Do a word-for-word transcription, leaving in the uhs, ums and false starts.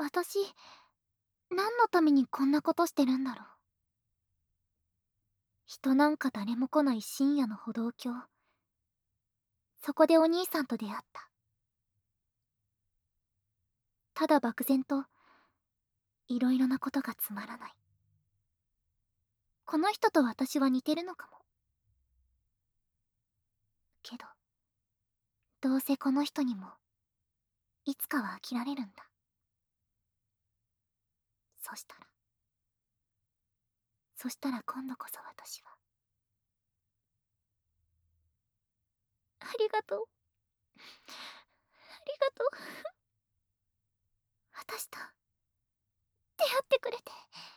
私、何のためにこんなことしてるんだろう。人なんか誰も来ない深夜の歩道橋。そこでお兄さんと出会った。ただ漠然と、いろいろなことがつまらない。この人と私は似てるのかも。けど、どうせこの人にも、いつかは飽きられるんだ。そしたら、そしたら今度こそ私は。ありがとう。ありがとう。私と、出会ってくれて。